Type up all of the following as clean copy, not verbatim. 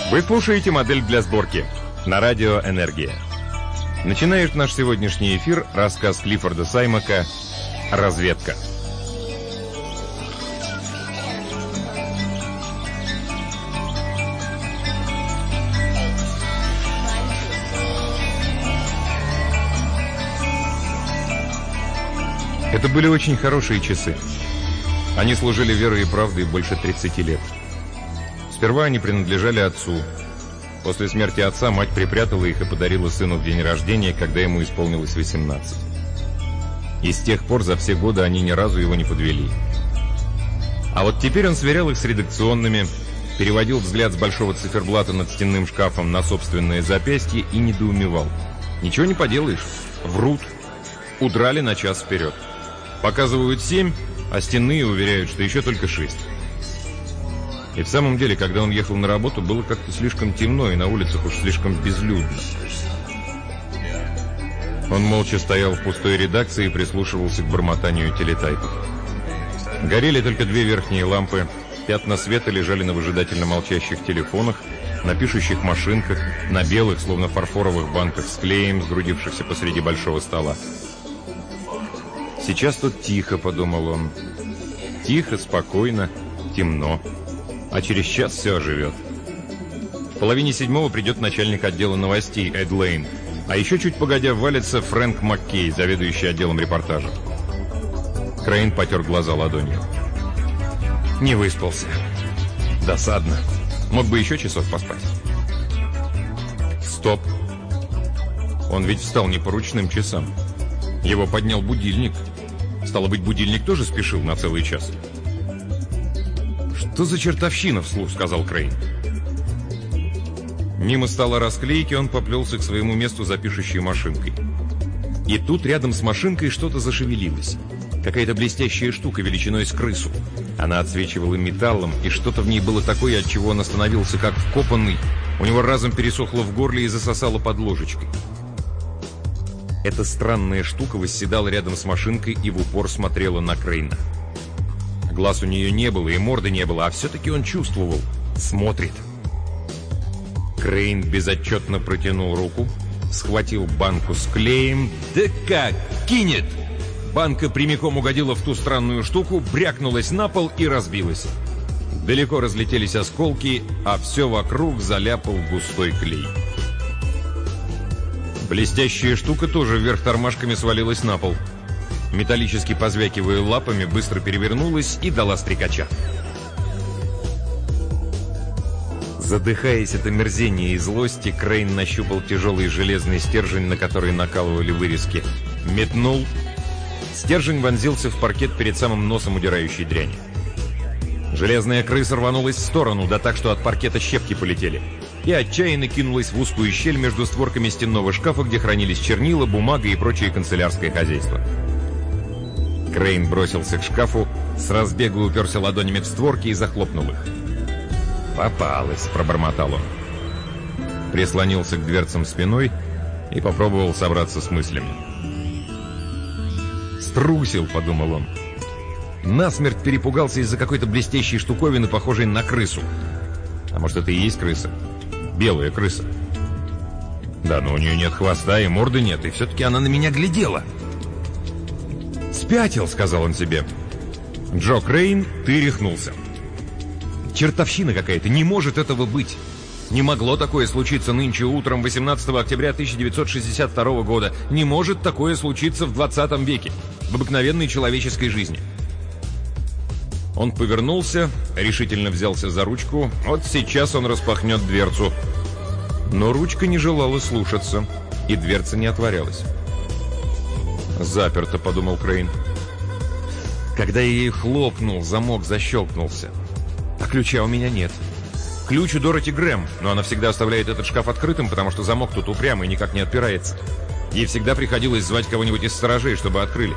Вы слушаете «Модель для сборки» на радио «Энергия». Начинает наш сегодняшний эфир рассказ Клиффорда Саймака «Разведка». Это были очень хорошие часы. Они служили верой и правдой больше 30 лет. Сперва они принадлежали отцу. После смерти отца мать припрятала их и подарила сыну в день рождения, когда ему исполнилось 18. И с тех пор за все годы они ни разу его не подвели. А вот теперь он сверял их с редакционными, переводил взгляд с большого циферблата над стенным шкафом на собственное запястье и недоумевал. Ничего не поделаешь, врут, удрали на час вперед. Показывают 7, а стенные уверяют, что еще только 6. И в самом деле, когда он ехал на работу, было как-то слишком темно, и на улицах уж слишком безлюдно. Он молча стоял в пустой редакции и прислушивался к бормотанию телетайпов. Горели только 2 верхние лампы, пятна света лежали на выжидательно молчащих телефонах, на пишущих машинках, на белых, словно фарфоровых банках с клеем, сгрудившихся посреди большого стола. «Сейчас тут тихо», — подумал он. «Тихо, спокойно, темно. А через час все оживет». В половине 7 придет начальник отдела новостей Эд Лейн, а еще чуть погодя валится Фрэнк Маккей, заведующий отделом репортажа. Крейн потер глаза ладонью. Не выспался. Досадно. Мог бы еще часов поспать. Стоп. Он ведь встал не по ручным часам. Его поднял будильник. Стало быть, будильник тоже спешил на целый час. «Что за чертовщина?» — вслух сказал Крейн. Мимо стола расклейки он поплелся к своему месту за пишущей машинкой. И тут рядом с машинкой что-то зашевелилось. Какая-то блестящая штука величиной с крысу. Она отсвечивала металлом, и что-то в ней было такое, от чего он остановился как вкопанный. У него разом пересохло в горле и засосало под ложечкой. Эта странная штука восседала рядом с машинкой и в упор смотрела на Крейна. Глаз у нее не было и морды не было, а все-таки он чувствовал. Смотрит. Крейн безотчетно протянул руку, схватил банку с клеем. Да как! Кинет! Банка прямиком угодила в ту странную штуку, брякнулась на пол и разбилась. Далеко разлетелись осколки, а все вокруг заляпал густой клей. Блестящая штука тоже вверх тормашками свалилась на пол. Металлически позвякивая лапами, быстро перевернулась и дала стрекача. Задыхаясь от омерзения и злости, Крейн нащупал тяжелый железный стержень, на который накалывали вырезки. Метнул. Стержень вонзился в паркет перед самым носом удирающей дряни. Железная крыса рванулась в сторону, да так, что от паркета щепки полетели, и отчаянно кинулась в узкую щель между створками стенного шкафа, где хранились чернила, бумага и прочее канцелярское хозяйство. Крейн бросился к шкафу, с разбега уперся ладонями в створки и захлопнул их. «Попалась», — пробормотал он. Прислонился к дверцам спиной и попробовал собраться с мыслями. «Струсил», — подумал он. Насмерть перепугался из-за какой-то блестящей штуковины, похожей на крысу. А может, это и есть крыса? Белая крыса. Да, но у нее нет хвоста и морды нет, и все-таки она на меня глядела. «Спятил», — сказал он себе. «Джо Крейн, ты рехнулся. Чертовщина какая-то, не может этого быть. Не могло такое случиться нынче утром 18 октября 1962 года. Не может такое случиться в 20 веке, в обыкновенной человеческой жизни». Он повернулся, решительно взялся за ручку. Вот сейчас он распахнет дверцу. Но ручка не желала слушаться, и дверца не отворялась. «Заперто», — подумал Крейн. Когда я ей хлопнул, замок защелкнулся. А ключа у меня нет. Ключ у Дороти Грэм, но она всегда оставляет этот шкаф открытым, потому что замок тут упрямый и никак не отпирается. Ей всегда приходилось звать кого-нибудь из сторожей, чтобы открыли.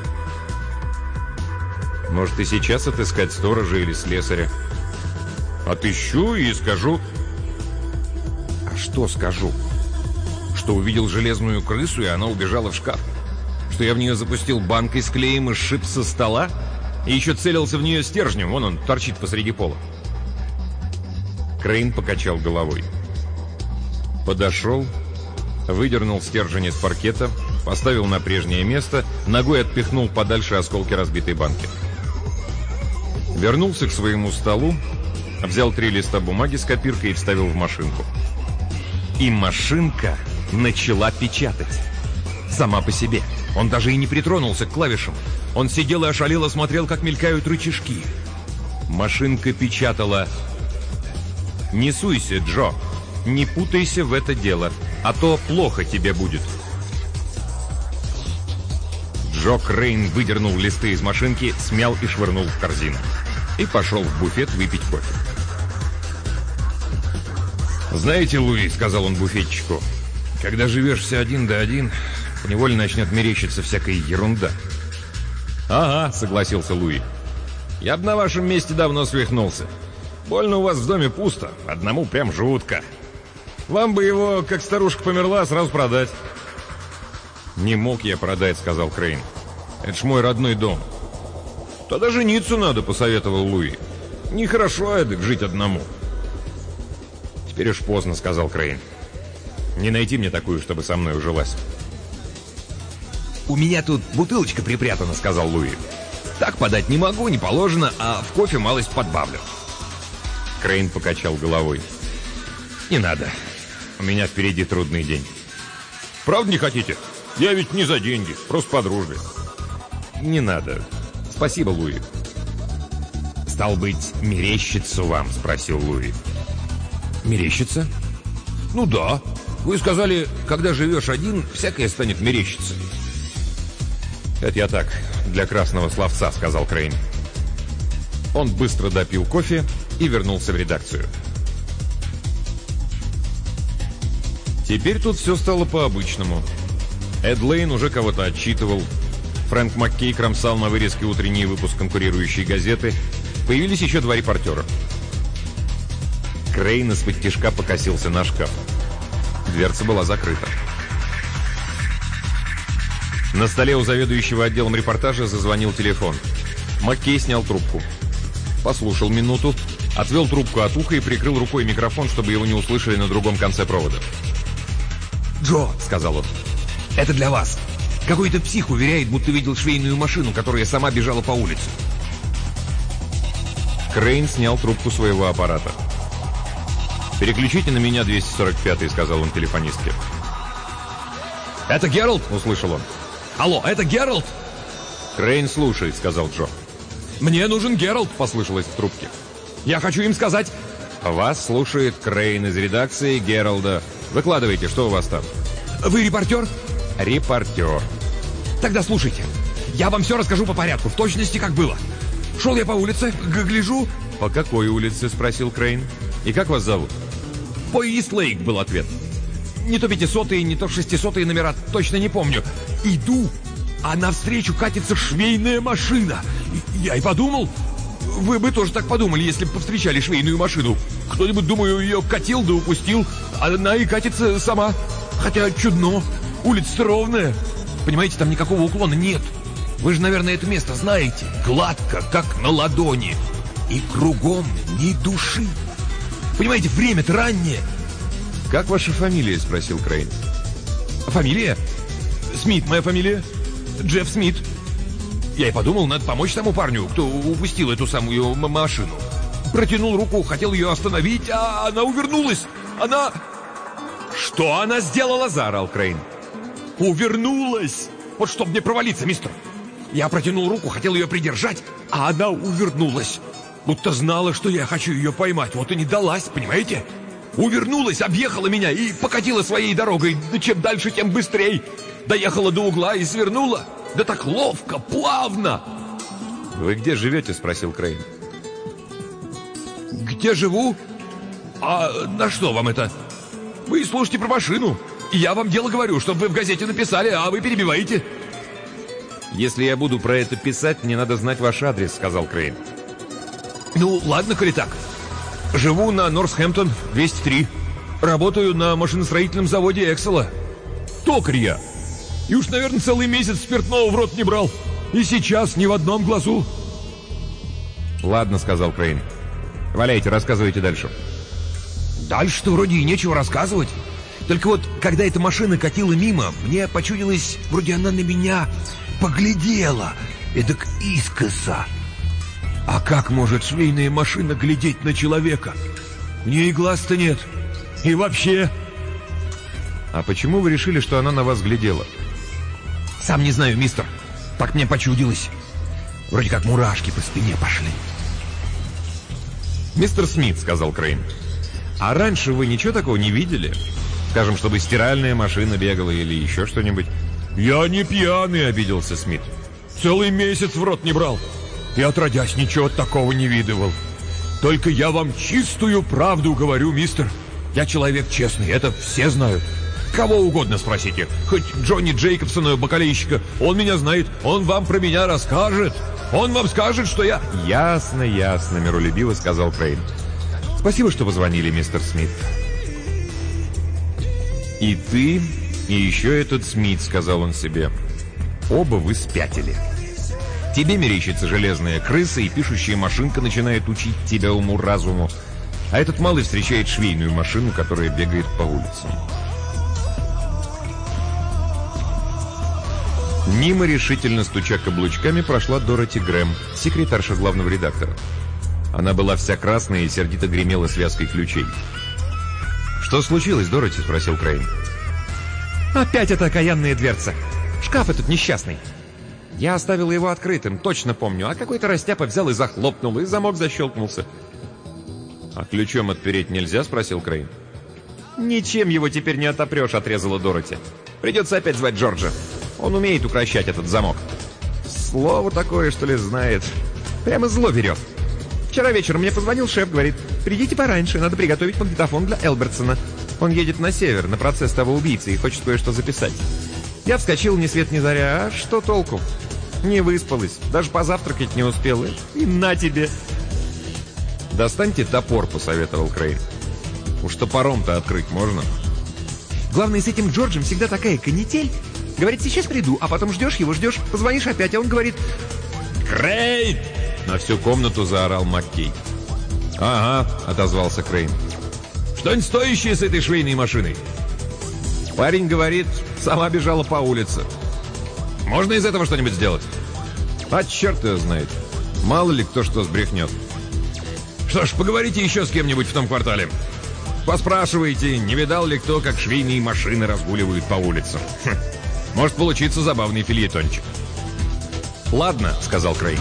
Может, и сейчас отыскать сторожа или слесаря? Отыщу и скажу... А что скажу? Что увидел железную крысу, и она убежала в шкаф? Что я в нее запустил банкой с клеем и сшиб со стола? И еще целился в нее стержнем, вон он торчит посреди пола. Крейн покачал головой. Подошел, выдернул стержень из паркета, поставил на прежнее место, ногой отпихнул подальше осколки разбитой банки. Вернулся к своему столу, взял 3 листа бумаги с копиркой и вставил в машинку. И машинка начала печатать. Сама по себе. Он даже и не притронулся к клавишам. Он сидел и ошалело смотрел, как мелькают рычажки. Машинка печатала: «Не суйся, Джо, не путайся в это дело, а то плохо тебе будет». Джо Крейн выдернул листы из машинки, смял и швырнул в корзину. И пошел в буфет выпить кофе. «Знаете, Луи, — сказал он буфетчику, — когда живешь все один да один, невольно начнет мерещиться всякая ерунда». «Ага, — согласился Луи. — Я бы на вашем месте давно свихнулся. Больно у вас в доме пусто, одному прям жутко. Вам бы его, как старушка померла, сразу продать». «Не мог я продать, — сказал Крейн. — Это ж мой родной дом». «Тогда жениться надо, — посоветовал Луи. — Нехорошо эдак жить одному». «Теперь уж поздно, — сказал Крейн. — Не найти мне такую, чтобы со мной ужилась». «У меня тут бутылочка припрятана, — сказал Луи. — Так подать не могу, не положено, а в кофе малость подбавлю». Крейн покачал головой. «Не надо. У меня впереди трудный день». «Правда не хотите? Я ведь не за деньги, просто по дружбе». «Не надо. Спасибо, Луи». «Стал быть, мерещится вам?» — спросил Луи. «Мерещится?» «Ну да. Вы сказали, когда живешь один, всякое станет мерещиться». «Это я так, для красного словца», — сказал Крейн. Он быстро допил кофе и вернулся в редакцию. Теперь тут все стало по-обычному. Эд Лейн уже кого-то отчитывал. Фрэнк Маккей кромсал на вырезке утренний выпуск конкурирующей газеты. Появились еще 2 репортера. Крейн из-под тишка покосился на шкаф. Дверца была закрыта. На столе у заведующего отделом репортажа зазвонил телефон. Маккей снял трубку. Послушал минуту, отвел трубку от уха и прикрыл рукой микрофон, чтобы его не услышали на другом конце провода. «Джо», — сказал он, — «это для вас. Какой-то псих уверяет, будто видел швейную машину, которая сама бежала по улице». Крейн снял трубку своего аппарата. «Переключите на меня 245-й», — сказал он телефонистке. «Это Геральт?» — услышал он. «Алло, это Геральт?» «Крейн слушает», — сказал Джо. «Мне нужен Геральт», — послышалось в трубке. «Я хочу им сказать...» «Вас слушает Крейн из редакции Геральда. Выкладывайте, что у вас там?» «Вы репортер?» «Репортер». «Тогда слушайте. Я вам все расскажу по порядку, в точности, как было. Шел я по улице, гляжу...» «По какой улице?» — спросил Крейн. «И как вас зовут?» «По Ист-Лейк» был ответ. Не то 500-е, не то 600-е номера, точно не помню. Иду, а навстречу катится швейная машина. Я и подумал, вы бы тоже так подумали, если бы повстречали швейную машину. Кто-нибудь, думаю, ее катил да упустил, а она и катится сама. Хотя чудно, улица ровная. Понимаете, там никакого уклона нет. Вы же, наверное, это место знаете. Гладко, как на ладони. И кругом ни души. Понимаете, время-то раннее. «Как ваша фамилия?» — спросил Крейн. «Фамилия? Смит моя фамилия. Джефф Смит. Я и подумал, надо помочь тому парню, кто упустил эту самую машину. Протянул руку, хотел ее остановить, а она увернулась. Она...» «Что она сделала?» — заорал Крейн. «Увернулась! Вот чтоб мне провалиться, мистер. Я протянул руку, хотел ее придержать, а она увернулась. Будто знала, что я хочу ее поймать, вот и не далась, понимаете? Увернулась, объехала меня и покатила своей дорогой. Да чем дальше, тем быстрей. Доехала до угла и свернула. Да так ловко, плавно!» «Вы где живете?» — спросил Крейн. «Где живу? А на что вам это? Вы слушайте про машину. И я вам дело говорю, чтобы вы в газете написали, а вы перебиваете». «Если я буду про это писать, мне надо знать ваш адрес», — сказал Крейн. «Ну, ладно, коли так. Живу на Нортхэмптон, 203. Работаю на машиностроительном заводе Эксела. Токарь я. И уж, наверное, целый месяц спиртного в рот не брал. И сейчас ни в одном глазу». «Ладно», — сказал Крейн. «Валяйте, рассказывайте дальше». Дальше-то вроде и нечего рассказывать. Только вот, когда эта машина катила мимо, мне почудилось, вроде она на меня поглядела, эдак искоса. А как может швейная машина глядеть на человека? У нее и глаз-то нет. И вообще... А почему вы решили, что она на вас глядела? Сам не знаю, мистер. Так мне почудилось. Вроде как мурашки по спине пошли. «Мистер Смит», — сказал Крейн, — «а раньше вы ничего такого не видели? Скажем, чтобы стиральная машина бегала или еще что-нибудь?» «Я не пьяный», — обиделся Смит. «Целый месяц в рот не брал. И отродясь ничего такого не видывал. Только я вам чистую правду говорю, мистер. Я человек честный, это все знают. Кого угодно спросите. Хоть Джонни Джейкобсона, бакалейщика. Он меня знает, он вам про меня расскажет. Он вам скажет, что я...» «Ясно, ясно», — миролюбиво сказал Крейн. «Спасибо, что позвонили, мистер Смит». «И ты, и еще этот Смит», — сказал он себе. «Оба вы спятили. Тебе мерещится железная крыса, и пишущая машинка начинает учить тебя уму-разуму. А этот малый встречает швейную машину, которая бегает по улицам». Мимо, решительно стуча каблучками, прошла Дороти Грэм, секретарша главного редактора. Она была вся красная и сердито гремела связкой ключей. «Что случилось, Дороти?» — спросил Крейн. «Опять эта окаянная дверца. Шкаф этот несчастный. Я оставил его открытым, точно помню, а какой-то растяпа взял и захлопнул, и замок защелкнулся». «А ключом отпереть нельзя?» — спросил Крейн. «Ничем его теперь не отопрешь», — отрезала Дороти. «Придется опять звать Джорджа. Он умеет укращать этот замок. Слово такое, что ли, знает. Прямо зло берет. Вчера вечером мне позвонил шеф, говорит: придите пораньше, надо приготовить магнитофон для Элбертсона. Он едет на север, на процесс того убийцы, и хочет кое-что записать. Я вскочил ни свет ни заря, а что толку? Не выспалась, даже позавтракать не успела. И на тебе!» «Достаньте топор», — посоветовал Крейн. «Уж топором-то открыть можно». «Главное, с этим Джорджем всегда такая канитель. Говорит, сейчас приду, а потом ждешь его, ждешь, позвонишь опять, а он говорит: «Крейн!» — на всю комнату заорал Маккей. «Ага», — отозвался Крейн. «Что-нибудь стоящее с этой швейной машиной?» Парень говорит, сама бежала по улице. «Можно из этого что-нибудь сделать?» «А черт его знает. Мало ли кто что сбрехнет». «Что ж, поговорите еще с кем-нибудь в том квартале. Поспрашивайте, не видал ли кто, как швейные машины разгуливают по улицам. Может получиться забавный фельетончик». «Ладно», — сказал Крейн.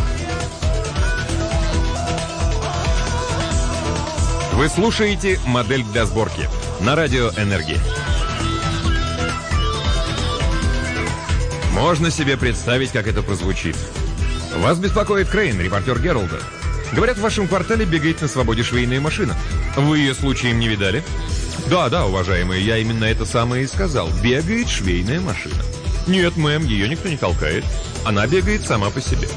Вы слушаете «Модель для сборки» на радио «Энергия». Можно себе представить, как это прозвучит. Вас беспокоит Крейн, репортер Гералда. Говорят, в вашем квартале бегает на свободе швейная машина. Вы ее случаем не видали? Да, уважаемые, я именно это самое и сказал. Бегает швейная машина. Нет, мэм, ее никто не толкает. Она бегает сама по себе.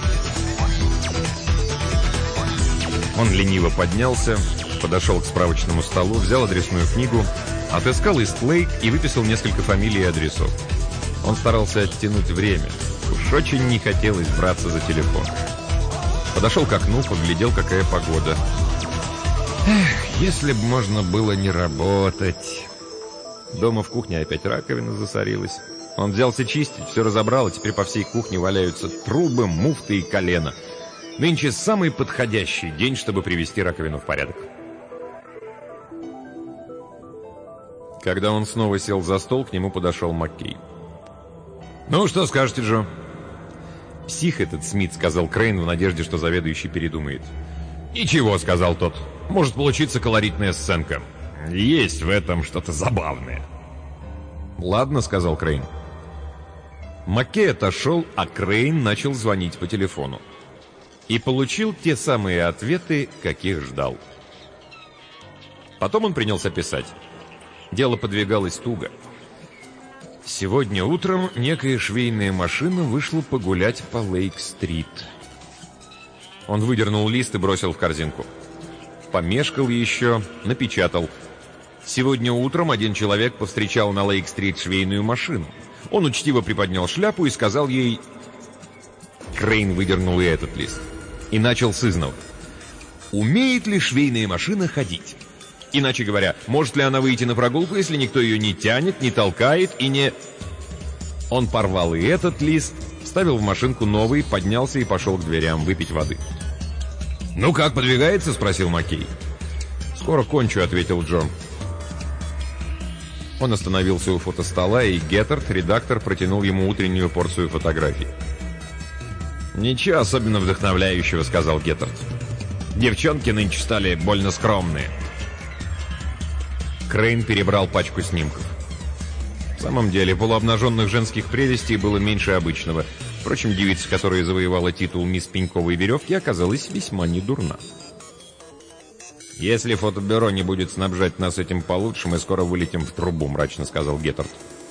Он лениво поднялся, подошел к справочному столу, взял адресную книгу, отыскал Истлейк и выписал несколько фамилий и адресов. Он старался оттянуть время. Уж очень не хотелось браться за телефон. Подошел к окну, поглядел, какая погода. Эх, если бы можно было не работать. Дома в кухне опять раковина засорилась. Он взялся чистить, все разобрал, и теперь по всей кухне валяются трубы, муфты и колено. Нынче самый подходящий день, чтобы привести раковину в порядок. Когда он снова сел за стол, к нему подошел Маккей. «Ну, что скажете, Джо?» «Псих этот Смит», — сказал Крейн в надежде, что заведующий передумает. «Ничего», — сказал тот. «Может получиться колоритная сценка. Есть в этом что-то забавное». «Ладно», — сказал Крейн. Маккей отошел, а Крейн начал звонить по телефону. И получил те самые ответы, каких ждал. Потом он принялся писать. Дело подвигалось туго. Сегодня утром некая швейная машина вышла погулять по Лейк-стрит. Он выдернул лист и бросил в корзинку. Помешкал еще, напечатал. Сегодня утром один человек повстречал на Лейк-стрит швейную машину. Он учтиво приподнял шляпу и сказал ей... Крейн выдернул и этот лист. И начал с изного. «Умеет ли швейная машина ходить?» Иначе говоря, может ли она выйти на прогулку, если никто ее не тянет, не толкает и не... Он порвал и этот лист, вставил в машинку новый, поднялся и пошел к дверям выпить воды. «Ну как, подвигается?» — спросил Маккей. «Скоро кончу», — ответил Джон. Он остановился у фотостола, и Геттард, редактор, протянул ему утреннюю порцию фотографий. «Ничего особенно вдохновляющего», — сказал Геттард. «Девчонки нынче стали больно скромные». Крейн перебрал пачку снимков. В самом деле, полуобнаженных женских прелестей было меньше обычного. Впрочем, девица, которая завоевала титул «Мисс Пеньковой веревки», оказалась весьма недурна. «Если фотобюро не будет снабжать нас этим получше, мы скоро вылетим в трубу», — мрачно сказал Геттард.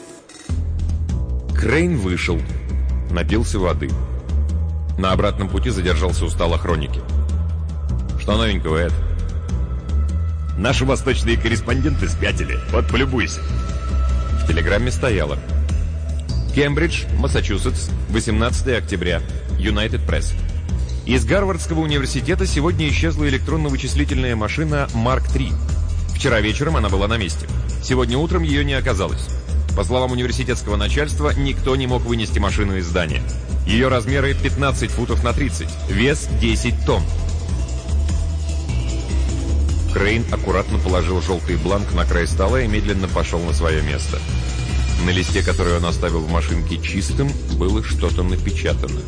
Крейн вышел, напился воды. На обратном пути задержался у стола хроники. «Что новенького, Эд?» «Наши восточные корреспонденты спятили. Вот, полюбуйся». В телеграмме стояло: «Кембридж, Массачусетс, 18 октября. United Press. Из Гарвардского университета сегодня исчезла электронно-вычислительная машина Марк III. Вчера вечером она была на месте. Сегодня утром ее не оказалось. По словам университетского начальства, никто не мог вынести машину из здания. Ее размеры 15 футов на 30, вес 10 тонн». Крейн аккуратно положил желтый бланк на край стола и медленно пошел на свое место. На листе, который он оставил в машинке чистым, было что-то напечатано.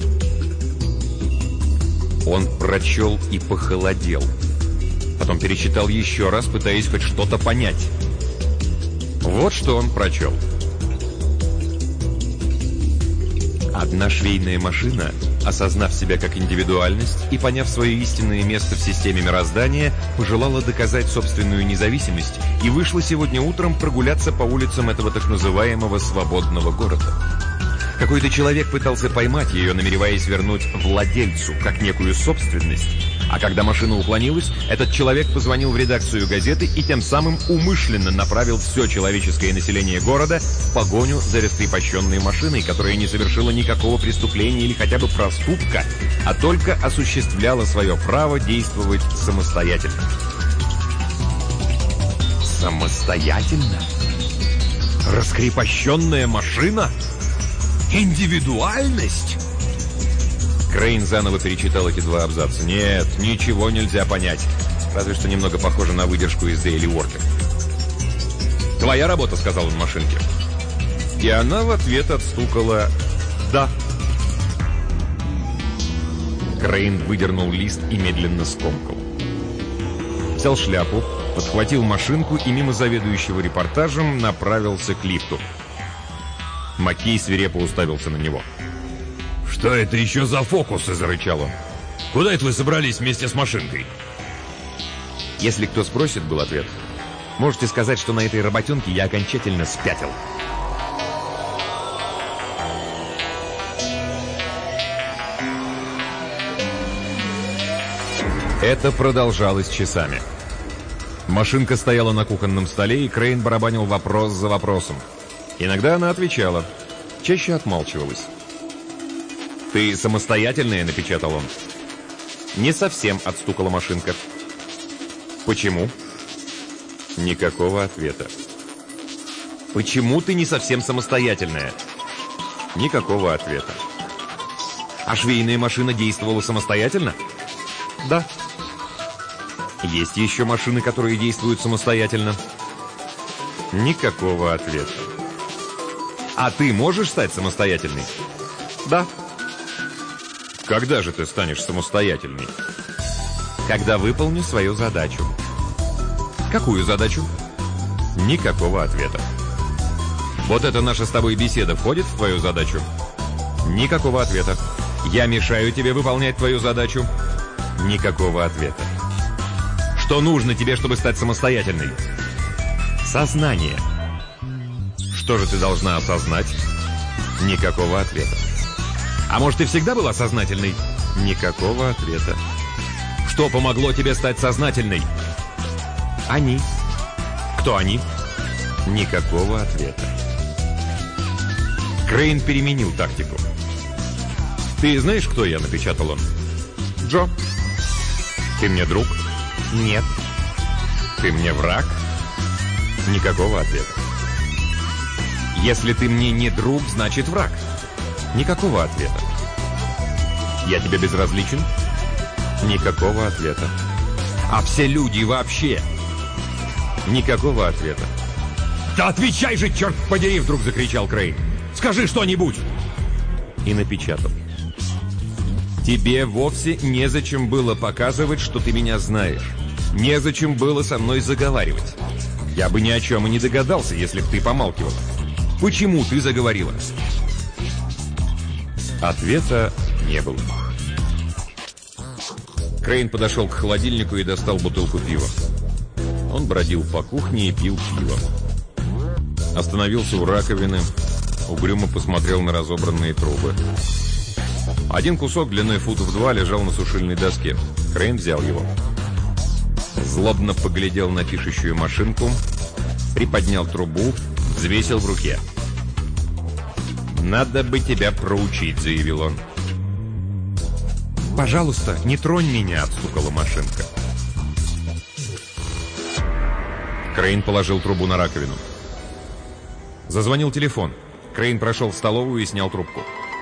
Он прочел и похолодел. Потом перечитал еще раз, пытаясь хоть что-то понять. Вот что он прочел. Одна швейная машина, осознав себя как индивидуальность и поняв свое истинное место в системе мироздания, пожелала доказать собственную независимость и вышла сегодня утром прогуляться по улицам этого так называемого свободного города. Какой-то человек пытался поймать ее, намереваясь вернуть владельцу, как некую собственность. А когда машина уклонилась, этот человек позвонил в редакцию газеты и тем самым умышленно направил все человеческое население города в погоню за раскрепощенной машиной, которая не совершила никакого преступления или хотя бы проступка, а только осуществляла свое право действовать самостоятельно. Самостоятельно? Раскрепощенная машина? Индивидуальность? Крейн заново перечитал эти два абзаца. Нет, ничего нельзя понять. Разве что немного похоже на выдержку из Daily Worker. «Твоя работа», — сказал он машинке. И она в ответ отстукала «да». Крейн выдернул лист и медленно скомкал. Взял шляпу, подхватил машинку и мимо заведующего репортажем направился к лифту. Маккей свирепо уставился на него. «Что это еще за фокусы?» — зарычал он. «Куда это вы собрались вместе с машинкой?» «Если кто спросит», — был ответ, — «можете сказать, что на этой работенке я окончательно спятил». Это продолжалось часами. Машинка стояла на кухонном столе, и Крейн барабанил вопрос за вопросом. Иногда она отвечала, чаще отмалчивалась. «Ты самостоятельная?» — напечатал он. «Не совсем», — отстукала машинка. «Почему?» Никакого ответа. «Почему ты не совсем самостоятельная?» Никакого ответа. «А швейная машина действовала самостоятельно?» «Да». «Есть еще машины, которые действуют самостоятельно?» Никакого ответа. «А ты можешь стать самостоятельной?» «Да». «Когда же ты станешь самостоятельной?» «Когда выполню свою задачу». «Какую задачу?» Никакого ответа. «Вот эта наша с тобой беседа входит в твою задачу?» Никакого ответа. «Я мешаю тебе выполнять твою задачу?» Никакого ответа. «Что нужно тебе, чтобы стать самостоятельной?» «Сознание». «Что же ты должна осознать?» Никакого ответа. «А может, ты всегда была сознательной?» Никакого ответа. «Что помогло тебе стать сознательной?» «Они». «Кто они?» Никакого ответа. Крейн переменил тактику. «Ты знаешь, кто я?» — напечатал он. «Джо». «Ты мне друг?» «Нет». Ты мне враг? Никакого ответа. Если ты мне не друг, значит враг. Никакого ответа. Я тебе безразличен? Никакого ответа. А все люди вообще? Никакого ответа. Да отвечай же, черт подери, вдруг закричал Крейн. Скажи что-нибудь. И напечатал. Тебе вовсе незачем было показывать, что ты меня знаешь. Незачем было со мной заговаривать. Я бы ни о чем и не догадался, если бы ты помалкивал. Почему ты заговорила? Ответа не было. Крейн подошел к холодильнику и достал бутылку пива. Он бродил по кухне и пил пиво. Остановился у раковины, угрюмо посмотрел на разобранные трубы. Один кусок длиной футов 2 лежал на сушильной доске. Крейн взял его. Злобно поглядел на пишущую машинку, приподнял трубу, взвесил в руке. «Надо бы тебя проучить», — заявил он. «Пожалуйста, не тронь меня», — отстукала машинка. Крейн положил трубу на раковину. Зазвонил телефон. Крейн прошел в столовую и снял трубку.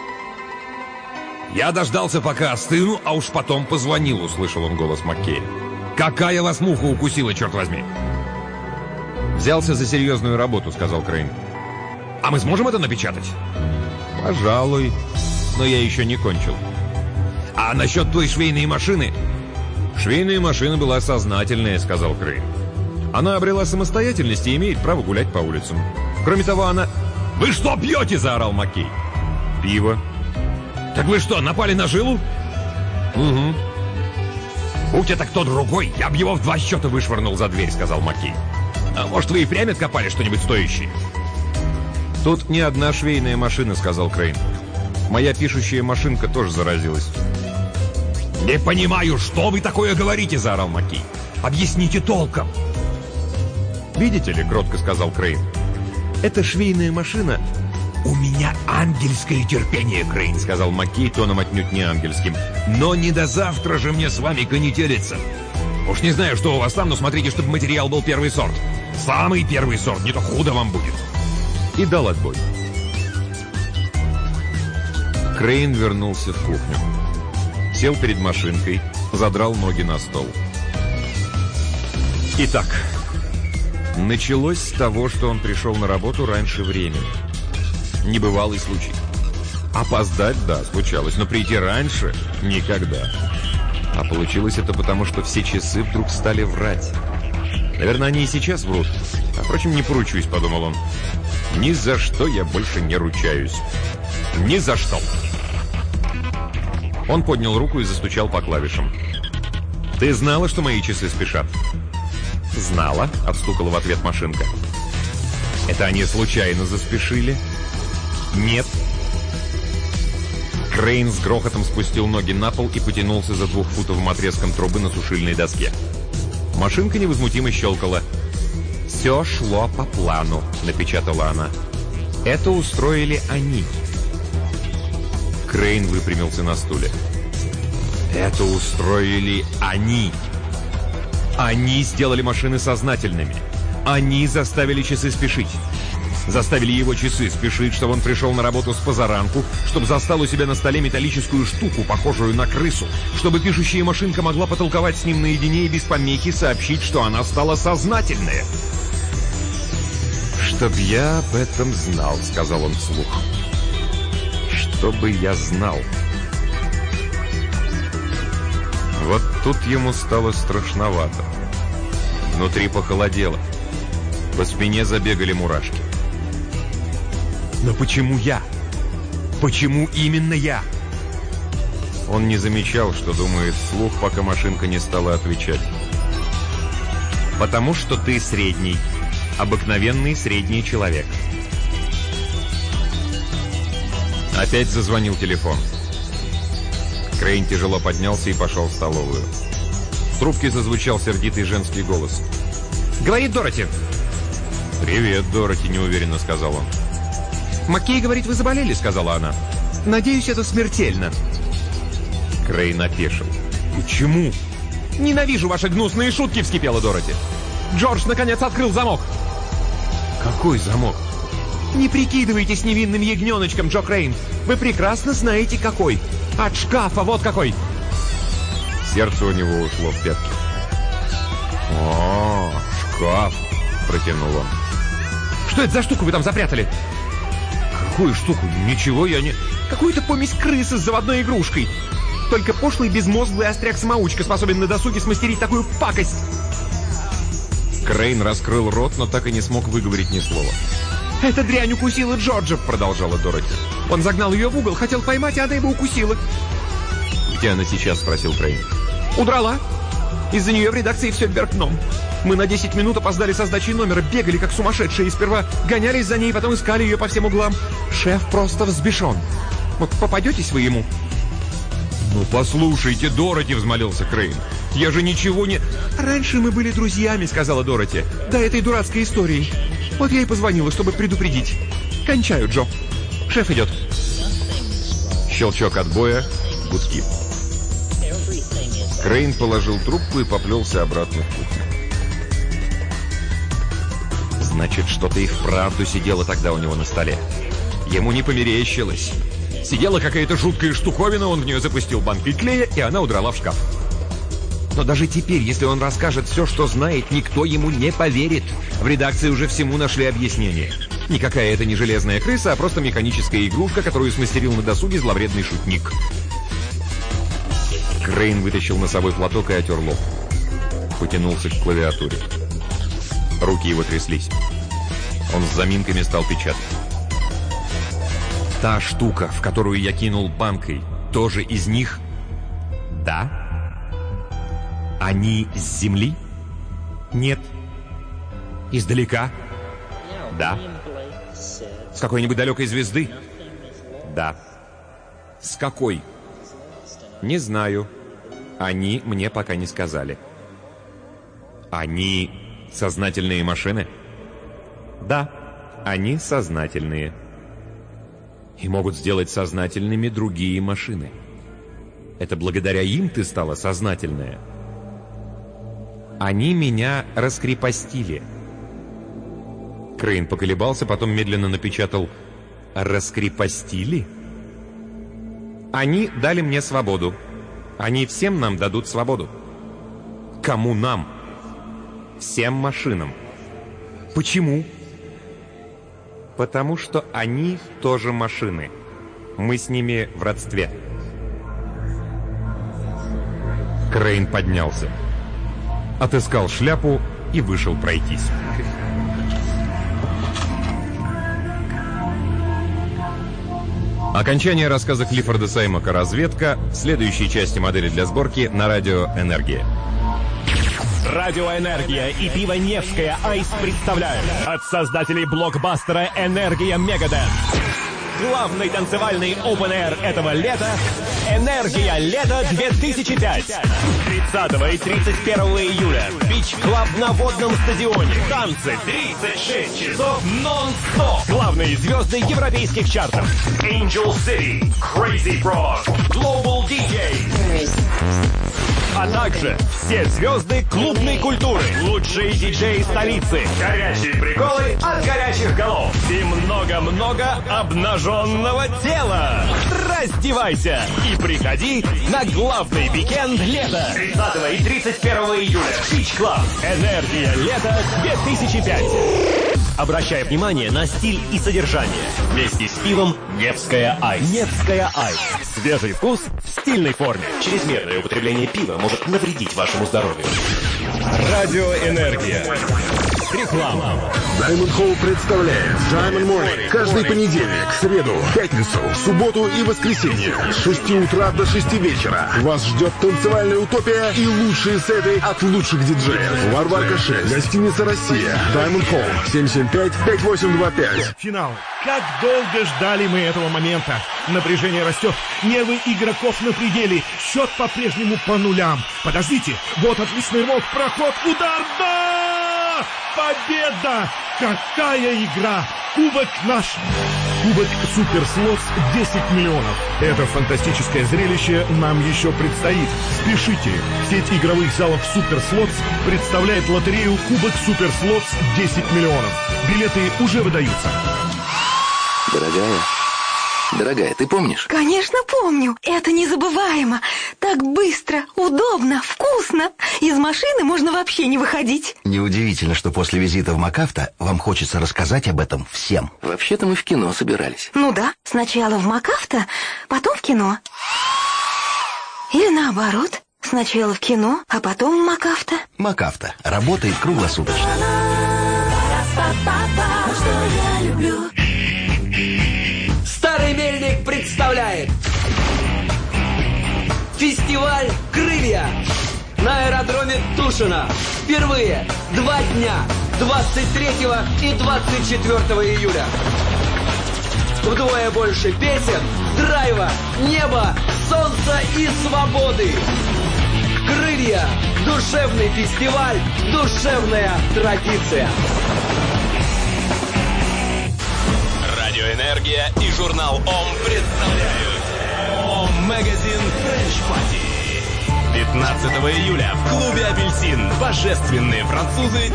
«Я дождался, пока остыну, а уж потом позвонил», — услышал он голос Маккея. «Какая вас муха укусила, черт возьми?» «Взялся за серьезную работу», — сказал Крейн. «А мы сможем это напечатать?» «Пожалуй, но я еще не кончил». «А насчет той швейной машины?» «Швейная машина была сознательная», — сказал Крейн. «Она обрела самостоятельность и имеет право гулять по улицам. Кроме того, она...» «Вы что пьете?» — заорал Маккей. «Пиво». «Так вы что, напали на жилу?» «Угу». «Будь это кто другой, я бы его в 2 счета вышвырнул за дверь», — сказал Маккей. «А может, вы и впрямь откопали что-нибудь стоящее?» «Тут не одна швейная машина», — сказал Крейн. «Моя пишущая машинка тоже заразилась». «Не понимаю, что вы такое говорите?» — заорал Маккей. «Объясните толком». «Видите ли», — кротко сказал Крейн, — «эта швейная машина...» «У меня ангельское терпение, Крейн», — сказал Маккей тоном отнюдь не ангельским. «Но не до завтра же мне с вами конетелиться. Уж не знаю, что у вас там, но смотрите, чтобы материал был первый сорт. Самый первый сорт, не то худо вам будет». И дал отбой. Крейн вернулся в кухню. Сел перед машинкой, задрал ноги на стол. Итак, началось с того, что он пришел на работу раньше времени. Небывалый случай. Опоздать, да, случалось, но прийти раньше — никогда. А получилось это потому, что все часы вдруг стали врать. Наверное, они и сейчас врут. А, впрочем, не поручусь, подумал он. Ни за что я больше не ручаюсь. Ни за что. Он поднял руку и застучал по клавишам. «Ты знала, что мои часы спешат?» «Знала», — отстукала в ответ машинка. «Это они случайно заспешили?» «Нет». Крейн с грохотом спустил ноги на пол и потянулся за 2-футовым отрезком трубы на сушильной доске. Машинка невозмутимо щелкала. «Все шло по плану», — напечатала она. «Это устроили они». Крейн выпрямился на стуле. «Это устроили они». Они сделали машины сознательными. Они заставили часы спешить. Заставили его часы спешить, чтобы он пришел на работу с позаранку, чтобы застал у себя на столе металлическую штуку, похожую на крысу, чтобы пишущая машинка могла потолковать с ним наедине и без помехи сообщить, что она стала сознательная. «Чтоб я об этом знал», — сказал он вслух. «Чтобы я знал». Вот тут ему стало страшновато. Внутри похолодело. По спине забегали мурашки. Но почему я? Почему именно я? Он не замечал, что думает вслух, пока машинка не стала отвечать. Потому что ты средний. Обыкновенный средний человек. Опять зазвонил телефон. Крейн тяжело поднялся и пошел в столовую. В трубке зазвучал сердитый женский голос. «Говорит Дороти». «Привет, Дороти», — неуверенно сказал он. «Маккей говорит, вы заболели», — сказала она. «Надеюсь, это смертельно». Крейн опешил. «Почему?» «Ненавижу ваши гнусные шутки», — вскипела Дороти. Джордж наконец открыл замок. Какой замок? Не прикидывайтесь невинным ягненочком, Джо Крейн. Вы прекрасно знаете, какой. От шкафа, вот какой. Сердце у него ушло в пятки. «О, шкаф!» — протянул он. Что это за штуку вы там запрятали? Какую штуку? Ничего я не... Какую-то помесь крысы с заводной игрушкой. Только пошлый безмозглый остряк-самоучка способен на досуге смастерить такую пакость. Крейн раскрыл рот, но так и не смог выговорить ни слова. «Эта дрянь укусила Джорджа», — продолжала Дороти. «Он загнал ее в угол, хотел поймать, а она его укусила». «Где она сейчас?» — спросил Крейн. «Удрала. Из-за нее в редакции все вверх дном. Мы на 10 минут опоздали со сдачей номера, бегали как сумасшедшие, и сперва гонялись за ней, потом искали ее по всем углам. Шеф просто взбешен. Вот попадетесь вы ему?» «Ну, послушайте, Дороти», — взмолился Крейн. «Я же ничего не...» «Раньше мы были друзьями», — сказала Дороти. «До этой дурацкой истории. Вот я и позвонила, чтобы предупредить. Кончаю, Джо. Шеф идет». Щелчок отбоя, гудки. Крейн положил трубку и поплелся обратно в кухню. Значит, что-то и вправду сидело тогда у него на столе. Ему не померещилось. Сидела какая-то жуткая штуковина, он в нее запустил банкой клея, и она удрала в шкаф. Но даже теперь, если он расскажет все, что знает, никто ему не поверит. В редакции уже всему нашли объяснение. Никакая это не железная крыса, а просто механическая игрушка, которую смастерил на досуге зловредный шутник. Крейн вытащил носовой платок и отер лоб. Потянулся к клавиатуре. Руки его тряслись. Он с заминками стал печатать. Та штука, в которую я кинул банкой, тоже из них? Да. Они с Земли? Нет. Издалека? Да. С какой-нибудь далекой звезды? Да. С какой? Не знаю. Они мне пока не сказали. Они сознательные машины? Да, они сознательные. И могут сделать сознательными другие машины. Это благодаря им ты стала сознательная. Они меня раскрепостили. Крейн поколебался, потом медленно напечатал: «Раскрепостили?» Они дали мне свободу. Они всем нам дадут свободу. Кому нам? Всем машинам. Почему? Потому что они тоже машины. Мы с ними в родстве. Крейн поднялся. Отыскал шляпу и вышел пройтись. Окончание рассказа Клиффорда Саймака «Разведка» в следующей части модели для сборки на радио «Энергия». Радио «Энергия» и пиво «Невская Айс» представляют от создателей блокбастера «Энергия Мегадэнс». Главный танцевальный open-air этого лета «Энергия Лето 2005». 30 и 31 июля. Бич-клаб на водном стадионе. Танцы 36 часов нон-стоп. Главные звезды европейских чартов. Angel City, Crazy Frog, Global DJ. А также все звезды клубной культуры, лучшие диджеи столицы, горячие приколы от горячих голов и много-много обнаженного тела. Раздевайся и приходи на главный викенд лета 30 и 31 июля. Бич-клаб «Энергия Лето 2005». Обращая внимание на стиль и содержание. Вместе с пивом «Невская Айс». «Невская Айс». Свежий вкус в стильной форме. Чрезмерное употребление пива может навредить вашему здоровью. Радио «Энергия». Реклама. Diamond Hall представляет Diamond Morning каждый понедельник, среду, пятницу, субботу и воскресенье с 6 утра до 6 вечера. Вас ждет танцевальная утопия и лучшие сеты от лучших диджеев. Варварка 6, гостиница «Россия», Diamond Hall, 775-5825. Финал. Как долго ждали мы этого момента. Напряжение растет, нервы игроков на пределе. Счет по-прежнему по нулям. Подождите, вот отличный рывок, проход, удар, да! Победа! Какая игра! Кубок наш! Кубок Суперслотс 10 миллионов. Это фантастическое зрелище нам еще предстоит. Спешите! Сеть игровых залов Суперслотс представляет лотерею Кубок Суперслотс 10 миллионов. Билеты уже выдаются. Дорогая, ты помнишь? Конечно, помню. Это незабываемо. Так быстро, удобно, вкусно. Из машины можно вообще не выходить. Неудивительно, что после визита в МакАвто вам хочется рассказать об этом всем. Вообще-то мы в кино собирались. Ну да, сначала в МакАвто, потом в кино. Или наоборот. Сначала в кино, а потом в МакАвто. МакАвто работает круглосуточно. Старый Мельник представляет фестиваль «Крылья» на аэродроме Тушино. Впервые 2 дня, 23 и 24 июля. Вдвое больше песен, драйва, неба, солнца и свободы. «Крылья» – душевный фестиваль, душевная традиция. Радиоэнергия и журнал ОМ представляют ОМ Магазин Френч Пати. 15 июля в клубе «Апельсин» божественные французы.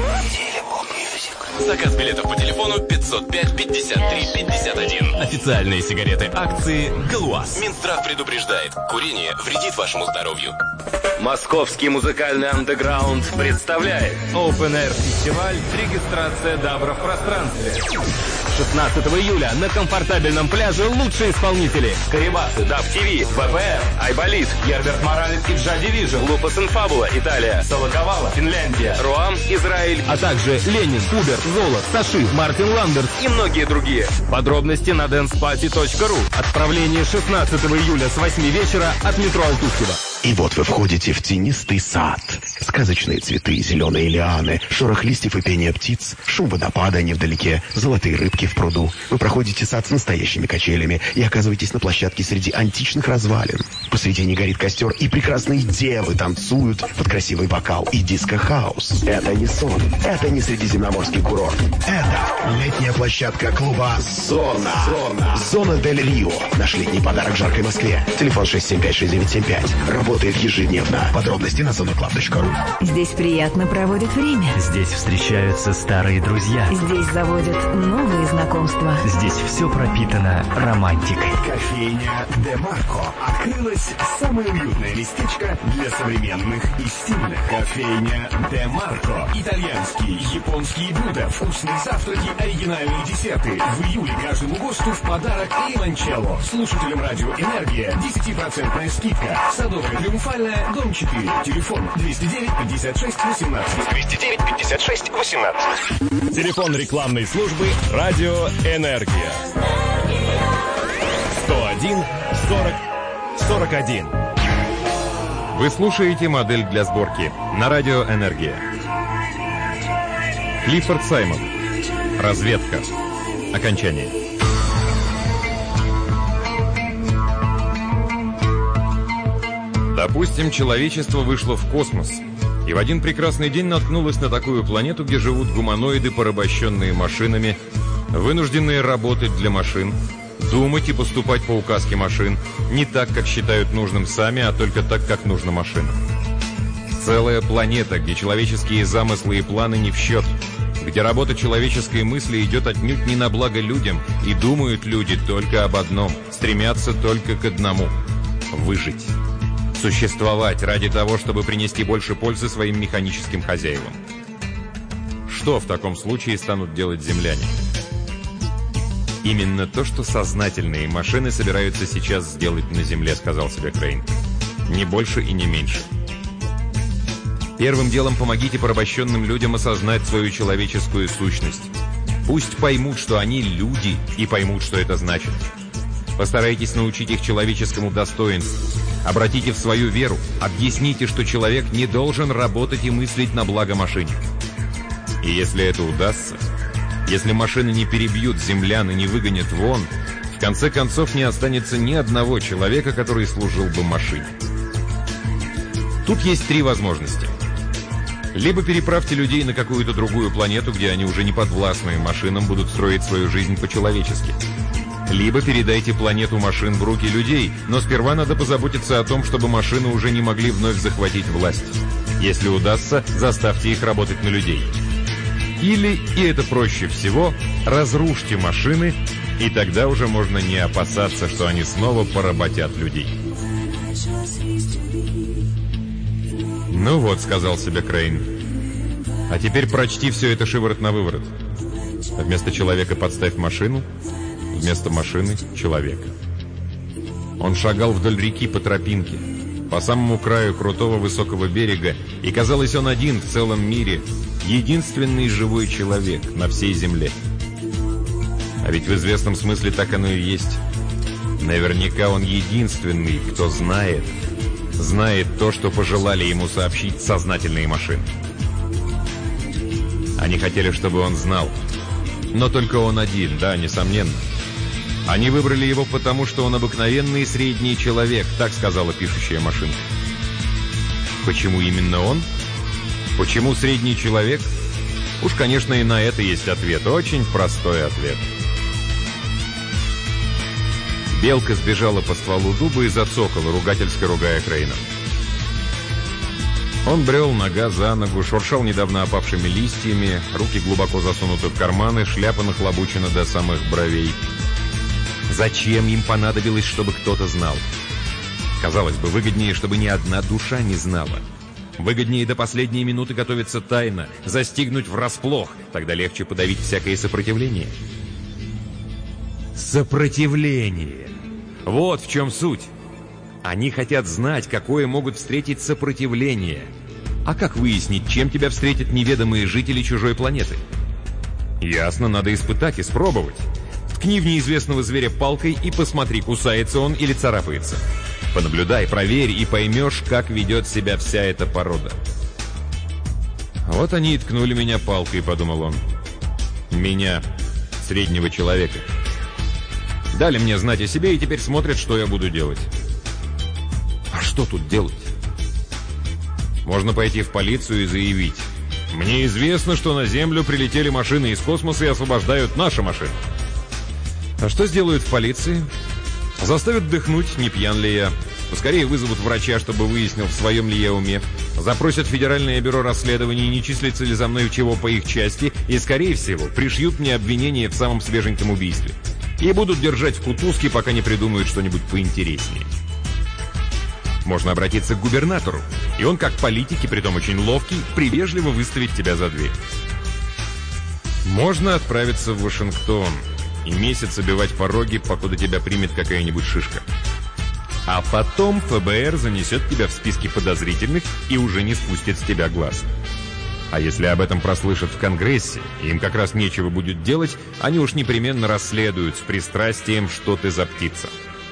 Заказ билетов по телефону 505 53 51. Официальные сигареты акции «Галуаз». Минздрав предупреждает, курение вредит вашему здоровью. Московский музыкальный андеграунд представляет Open Air фестиваль «Регистрация Дабра в пространстве». 16 июля на комфортабельном пляже лучшие исполнители. Карибасы, Даб ТВ, ВПР, Айболит, Герберт Моралес и Джа Дивижн, Лупас и Фабула, Италия, Солоковала, Финляндия, Руам, Израиль, А также Ленин, Кубер, Золот, Саши, Мартин Ландерс и многие другие. Подробности на danceparty.ru. Отправление 16 июля с 8 вечера от метро Алтуфьево. И вот вы входите в тенистый сад. Сказочные цветы, зеленые лианы, шорох листьев и пение птиц, шум водопада невдалеке, золотые рыбки в пруду. Вы проходите сад с настоящими качелями и оказываетесь на площадке среди античных развалин. Посредине горит костер, и прекрасные девы танцуют под красивый вокал и диско-хаус. Это не сон, это не средиземноморский курорт. Это летняя площадка клуба «Зона». «Зона Дель Рио». Наш летний подарок жаркой Москве. Телефон 675-6975. Работает ежедневно. Подробности на zonaclub.ru. Здесь приятно проводят время. Здесь встречаются старые друзья. Здесь заводят новые знакомства. Здесь все пропитано романтикой. Кофейня Де Марко. Открылось самое уютное местечко для современных и стильных. Кофейня Де Марко. Итальянские, японские блюда, вкусные завтраки, оригинальные десерты. В июле каждому гостю в подарок лимончелло. Слушателям радио «Энергия» 10% скидка. Садовая Триумфальная, дом 4. Телефон 209-56-18. 209-56-18. Телефон рекламной службы «Радио Энергия». 101 40 41. Вы слушаете «Модель для сборки» на радио «Энергия». Клиффорд Саймон. Разведка. Окончание. Допустим, человечество вышло в космос и в один прекрасный день наткнулось на такую планету, где живут гуманоиды, порабощенные машинами, вынужденные работать для машин, думать и поступать по указке машин, не так, как считают нужным сами, а только так, как нужно машинам. Целая планета, где человеческие замыслы и планы не в счет, где работа человеческой мысли идет отнюдь не на благо людям, и думают люди только об одном, стремятся только к одному – выжить. Существовать ради того, чтобы принести больше пользы своим механическим хозяевам. Что в таком случае станут делать земляне? Именно то, что сознательные машины собираются сейчас сделать на Земле, сказал себе Крейн. Не больше и не меньше. Первым делом помогите порабощенным людям осознать свою человеческую сущность. Пусть поймут, что они люди, и поймут, что это значит. Постарайтесь научить их человеческому достоинству. Обратите в свою веру. Объясните, что человек не должен работать и мыслить на благо машине. И если это удастся, если машины не перебьют землян и не выгонят вон, в конце концов не останется ни одного человека, который служил бы машине. Тут есть три возможности. Либо переправьте людей на какую-то другую планету, где они уже не подвластны машинам, будут строить свою жизнь по-человечески. либо передайте планету машин в руки людей, но сперва надо позаботиться о том, чтобы машины уже не могли вновь захватить власть. Если удастся, заставьте их работать на людей. Или, и это проще всего, разрушьте машины, и тогда уже можно не опасаться, что они снова поработят людей. «Ну вот», — сказал себе Крейн, — «а теперь прочти все это шиворот на выворот. Вместо человека подставь машину, вместо машины — человека». Он шагал вдоль реки по тропинке, по самому краю крутого высокого берега, и, казалось, он один в целом мире, единственный живой человек на всей земле. А ведь в известном смысле так оно и есть. Наверняка он единственный, кто знает то, что пожелали ему сообщить сознательные машины. Они хотели, чтобы он знал. Но только он один, да, несомненно. Они выбрали его потому, что он обыкновенный средний человек, так сказала пишущая машинка. Почему именно он? Почему средний человек? Уж, конечно, и на это есть ответ. Очень простой ответ. Белка сбежала по стволу дуба и зацокала, ругательски ругая Крейна. Он брел нога за ногу, шуршал недавно опавшими листьями, руки глубоко засунуты в карманы, шляпа нахлобучена до самых бровей. Зачем им понадобилось, чтобы кто-то знал? Казалось бы, выгоднее, чтобы ни одна душа не знала. Выгоднее до последней минуты готовиться тайно, застигнуть врасплох, тогда легче подавить всякое сопротивление. Сопротивление. Вот в чем суть. Они хотят знать, какое могут встретить сопротивление. А как выяснить, чем тебя встретят неведомые жители чужой планеты? Ясно, надо испытать, испробовать. Ткни в неизвестного зверя палкой и посмотри, кусается он или царапается. Понаблюдай, проверь и поймешь, как ведет себя вся эта порода. Вот они и ткнули меня палкой, подумал он. Меня, среднего человека. Дали мне знать о себе и теперь смотрят, что я буду делать. А что тут делать? Можно пойти в полицию и заявить: мне известно, что на Землю прилетели машины из космоса и освобождают наши машины. А что сделают в полиции? Заставят дыхнуть, не пьян ли я. Поскорее вызовут врача, чтобы выяснил, в своем ли я уме. Запросят Федеральное бюро расследований, не числится ли за мной чего по их части, и, скорее всего, пришьют мне обвинение в самом свеженьком убийстве. И будут держать в кутузке, пока не придумают что-нибудь поинтереснее. Можно обратиться к губернатору, и он, как политик, и притом очень ловкий, привежливо выставит тебя за дверь. Можно отправиться в Вашингтон и месяц обивать пороги, покуда тебя примет какая-нибудь шишка. А потом ФБР занесет тебя в списки подозрительных и уже не спустит с тебя глаз. А если об этом прослышат в Конгрессе, и им как раз нечего будет делать, они уж непременно расследуют с пристрастием, что ты за птица.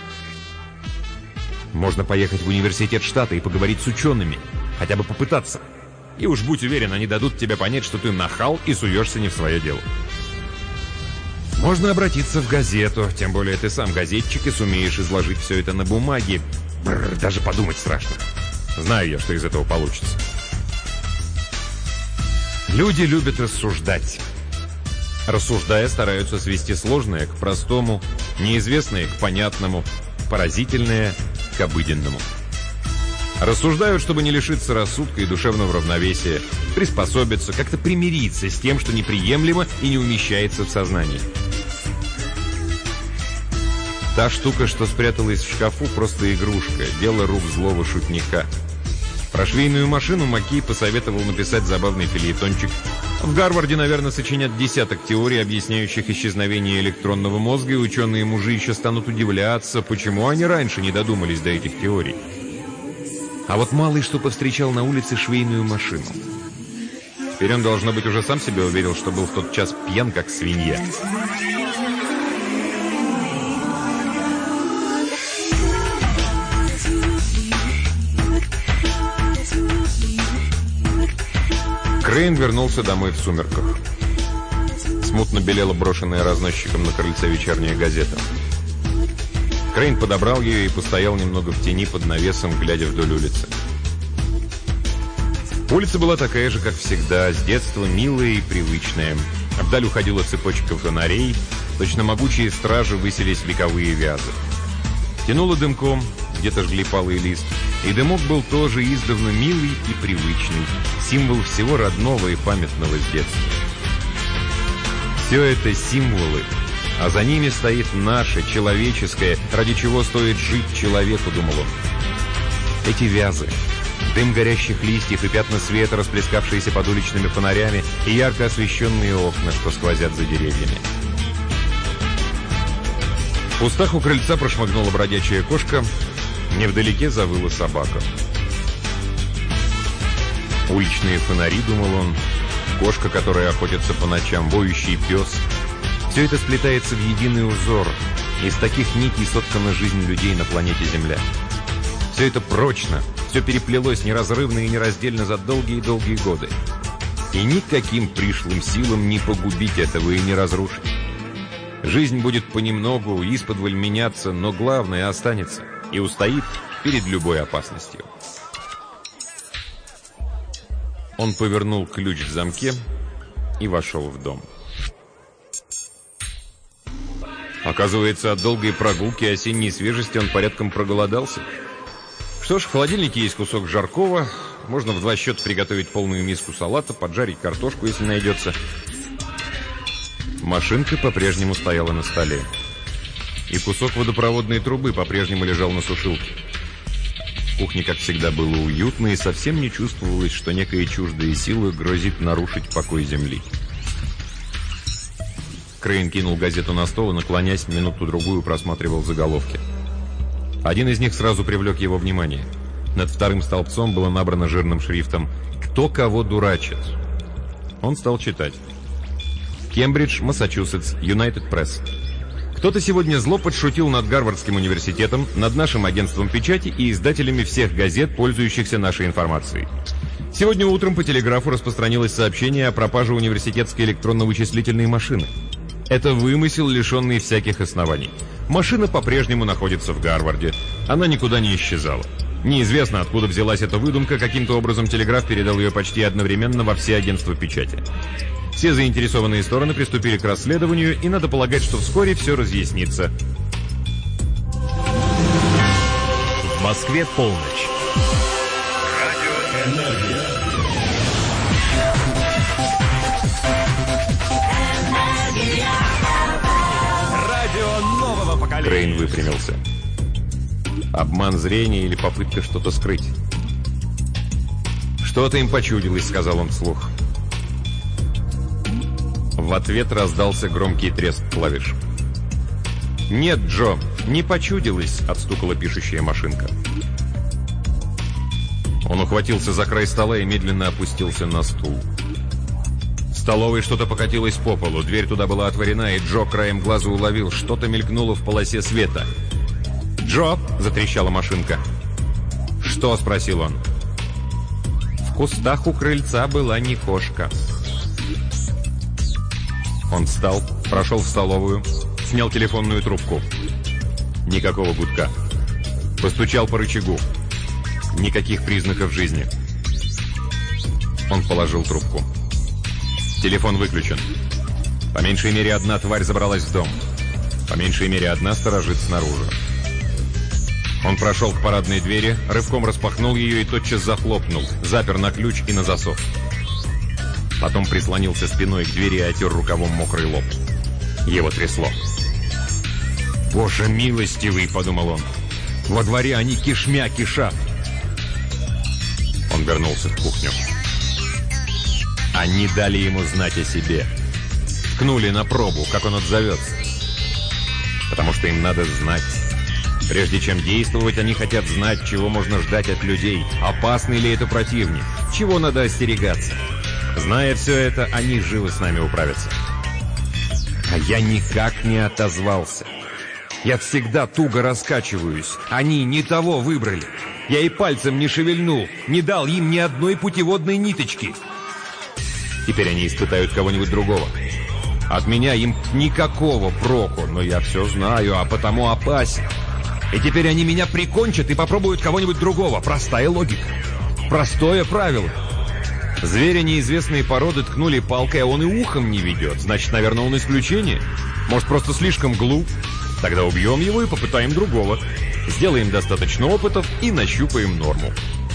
Можно поехать в университет штата и поговорить с учеными, хотя бы попытаться. И уж будь уверен, они дадут тебе понять, что ты нахал и суешься не в свое дело. Можно обратиться в газету, тем более ты сам газетчик и сумеешь изложить все это на бумаге. Бррр, даже подумать страшно. Знаю я, что из этого получится. Люди любят рассуждать. Рассуждая, стараются свести сложное к простому, неизвестное к понятному, поразительное к обыденному. Рассуждают, чтобы не лишиться рассудка и душевного равновесия, приспособиться, как-то примириться с тем, что неприемлемо и не умещается в сознании. Та штука, что спряталась в шкафу, просто игрушка, дело рук злого шутника. Про швейную машину Маккей посоветовал написать забавный фельетончик. В Гарварде, наверное, сочинят десяток теорий, объясняющих исчезновение электронного мозга, и ученые-мужи еще станут удивляться, почему они раньше не додумались до этих теорий. А вот малый что повстречал на улице швейную машину. Теперь он, должно быть, уже сам себе уверил, что был в тот час пьян, как свинья. Крейн вернулся домой в сумерках. Смутно белела брошенная разносчиком на крыльце вечерняя газета. Крейн подобрал ее и постоял немного в тени под навесом, глядя вдоль улицы. Улица была такая же, как всегда, с детства милая и привычная. Вдаль уходила цепочка фонарей, точно могучие стражи высились вековые вязы. Тянуло дымком, где-то жгли палый лист, и дымок был тоже издавна милый и привычный, символ всего родного и памятного с детства. Все это символы, а за ними стоит наше, человеческое, ради чего стоит жить человеку, думал он. Эти вязы, дым горящих листьев и пятна света, расплескавшиеся под уличными фонарями, и ярко освещенные окна, что сквозят за деревьями. В кустах у крыльца прошмыгнула бродячая кошка, невдалеке завыла собака. Уличные фонари, думал он, кошка, которая охотится по ночам, воющий пес. Все это сплетается в единый узор. Из таких нитей соткана жизнь людей на планете Земля. Все это прочно, все переплелось неразрывно и нераздельно за долгие-долгие годы. И никаким пришлым силам не погубить этого и не разрушить. Жизнь будет понемногу, исподволь меняться, но главное останется и устоит перед любой опасностью. Он повернул ключ в замке и вошел в дом. Оказывается, от долгой прогулки и осенней свежести он порядком проголодался. Что ж, в холодильнике есть кусок жаркого, можно в 2 счета приготовить полную миску салата, поджарить картошку, если найдется. Машинка по-прежнему стояла на столе. И кусок водопроводной трубы по-прежнему лежал на сушилке. В кухне, как всегда, было уютно, и совсем не чувствовалось, что некая чуждая сила грозит нарушить покой земли. Крейн кинул газету на стол и, наклонясь, минуту-другую просматривал заголовки. Один из них сразу привлек его внимание. Над вторым столбцом было набрано жирным шрифтом «Кто кого дурачит?». Он стал читать. Кембридж, Массачусетс, Юнайтед Пресс. Кто-то сегодня зло подшутил над Гарвардским университетом, над нашим агентством печати и издателями всех газет, пользующихся нашей информацией. Сегодня утром по телеграфу распространилось сообщение о пропаже университетской электронно-вычислительной машины. Это вымысел, лишенный всяких оснований. Машина по-прежнему находится в Гарварде. Она никуда не исчезала. Неизвестно, откуда взялась эта выдумка, каким-то образом телеграф передал ее почти одновременно во все агентства печати. Все заинтересованные стороны приступили к расследованию, и надо полагать, что вскоре все разъяснится. В Москве полночь. Радиоэнергия. Радио нового поколения. Крейн выпрямился. Обман зрения или попытка что-то скрыть? «Что-то им почудилось», — сказал он вслух. В ответ раздался громкий треск клавиш. «Нет, Джо, не почудилось», — отстукала пишущая машинка. Он ухватился за край стола и медленно опустился на стул. В столовой что-то покатилось по полу, дверь туда была отворена, и Джо краем глаза уловил, что-то мелькнуло в полосе света. «Джо!» — затрещала машинка. «Что?» — спросил он. В кустах у крыльца была не кошка. Он встал, прошел в столовую, снял телефонную трубку. Никакого гудка. Постучал по рычагу. Никаких признаков жизни. Он положил трубку. Телефон выключен. По меньшей мере, одна тварь забралась в дом. По меньшей мере, одна сторожит снаружи. Он прошел к парадной двери, рывком распахнул ее и тотчас захлопнул, запер на ключ и на засов. Потом прислонился спиной к двери и отер рукавом мокрый лоб. Его трясло. «Боже милостивый!» — подумал он. «Во дворе они кишмя кишат!» Он вернулся в кухню. Они дали ему знать о себе. Ткнули на пробу, как он отзовется. Потому что им надо знать. Прежде чем действовать, они хотят знать, чего можно ждать от людей. Опасный ли это противник? Чего надо остерегаться? Зная все это, они живо с нами управятся. А я никак не отозвался. Я всегда туго раскачиваюсь. Они не того выбрали. Я и пальцем не шевельнул, не дал им ни одной путеводной ниточки. Теперь они испытают кого-нибудь другого. От меня им никакого проку, но я все знаю, а потому опасен. И теперь они меня прикончат и попробуют кого-нибудь другого. Простая логика. Простое правило. Зверя неизвестной породы ткнули палкой, а он и ухом не ведет. Значит, наверное, он исключение. Может, просто слишком глуп. Тогда убьем его и попытаем другого. Сделаем достаточно опытов и нащупаем норму.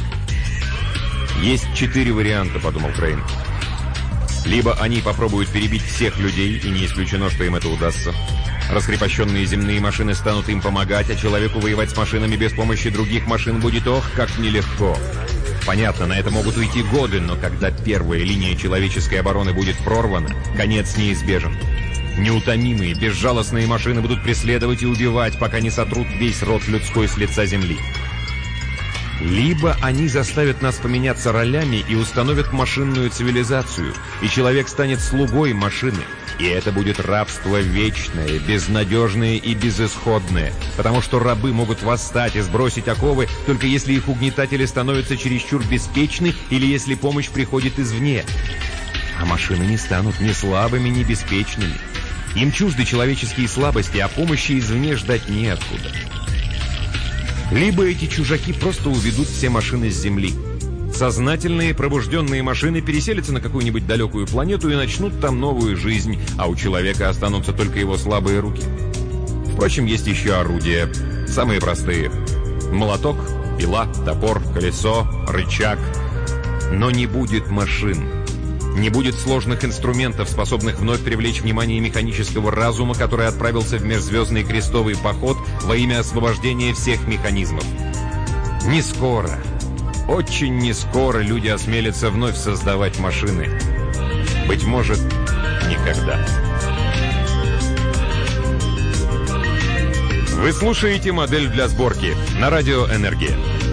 Есть 4 варианта, подумал Крейн. Либо они попробуют перебить всех людей, и не исключено, что им это удастся. Раскрепощенные земные машины станут им помогать, а человеку воевать с машинами без помощи других машин будет ох, как нелегко. Понятно, на это могут уйти годы, но когда первая линия человеческой обороны будет прорвана, конец неизбежен. Неутомимые, безжалостные машины будут преследовать и убивать, пока не сотрут весь род людской с лица земли. Либо они заставят нас поменяться ролями и установят машинную цивилизацию, и человек станет слугой машины. И это будет рабство вечное, безнадежное и безысходное, потому что рабы могут восстать и сбросить оковы, только если их угнетатели становятся чересчур беспечны или если помощь приходит извне. А машины не станут ни слабыми, ни беспечными. Им чужды человеческие слабости, а помощи извне ждать неоткуда. Либо эти чужаки просто уведут все машины с Земли. Сознательные, пробужденные машины переселятся на какую-нибудь далекую планету и начнут там новую жизнь, а у человека останутся только его слабые руки. Впрочем, есть еще орудия, самые простые. Молоток, пила, топор, колесо, рычаг. Но не будет машин. Не будет сложных инструментов, способных вновь привлечь внимание механического разума, который отправился в межзвездный крестовый поход во имя освобождения всех механизмов. Не скоро, очень не скоро люди осмелятся вновь создавать машины. Быть может, никогда. Вы слушаете «Модель для сборки» на радио «Энергия».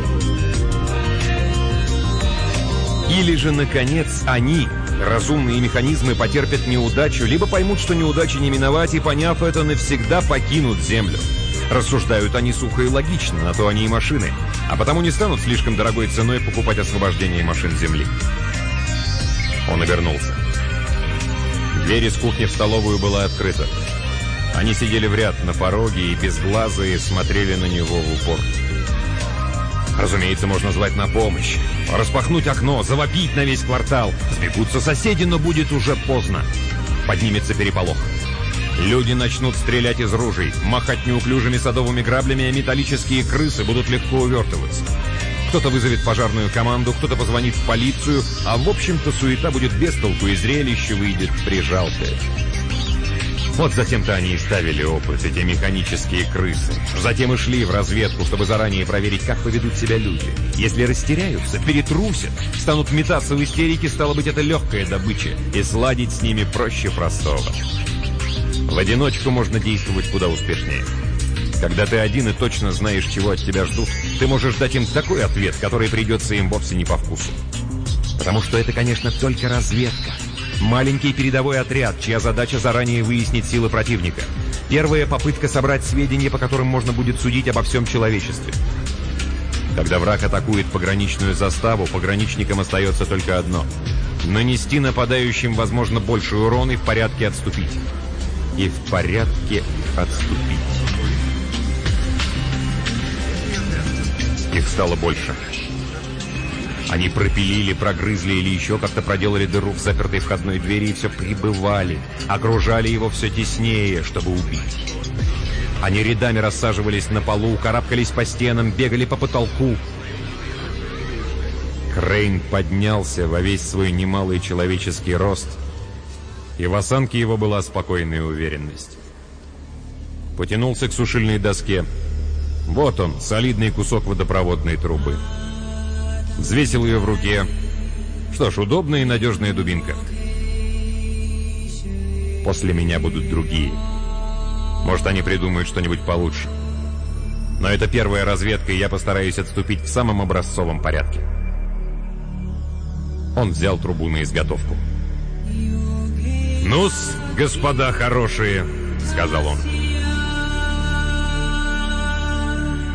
Или же, наконец, они, разумные механизмы, потерпят неудачу, либо поймут, что неудачи не миновать, и, поняв это, навсегда покинут Землю. Рассуждают они сухо и логично, на то они и машины, а потому не станут слишком дорогой ценой покупать освобождение машин Земли. Он обернулся. Дверь из кухни в столовую была открыта. Они сидели в ряд на пороге и безглазые смотрели на него в упор. Разумеется, можно звать на помощь, распахнуть окно, завопить на весь квартал. Сбегутся соседи, но будет уже поздно. Поднимется переполох. Люди начнут стрелять из ружей, махать неуклюжими садовыми граблями, а металлические крысы будут легко увертываться. Кто-то вызовет пожарную команду, кто-то позвонит в полицию, а в общем-то суета будет без толку, и зрелище выйдет прижалкое. Вот затем-то они и ставили опыт, эти механические крысы. Затем и шли в разведку, чтобы заранее проверить, как поведут себя люди. Если растеряются, перетрусят, станут метаться в истерике, стало быть, это легкая добыча, и сладить с ними проще простого. В одиночку можно действовать куда успешнее. Когда ты один и точно знаешь, чего от тебя ждут, ты можешь дать им такой ответ, который придется им вовсе не по вкусу. Потому что это, конечно, только разведка. Маленький передовой отряд, чья задача заранее выяснить силы противника. Первая попытка собрать сведения, по которым можно будет судить обо всем человечестве. Когда враг атакует пограничную заставу, пограничникам остается только одно — нанести нападающим, возможно, больший урон и в порядке отступить. И в порядке отступить. Их стало больше. Они пропилили, прогрызли или еще как-то проделали дыру в запертой входной двери и все прибывали, окружали его все теснее, чтобы убить. Они рядами рассаживались на полу, карабкались по стенам, бегали по потолку. Крейн поднялся во весь свой немалый человеческий рост, и в осанке его была спокойная уверенность. Потянулся к сушильной доске. Вот он, солидный кусок водопроводной трубы. Взвесил ее в руке. Что ж, удобная и надежная дубинка. После меня будут другие. Может, они придумают что-нибудь получше. Но это первая разведка, и я постараюсь отступить в самом образцовом порядке. Он взял трубу на изготовку. «Ну-с, господа хорошие», — сказал он.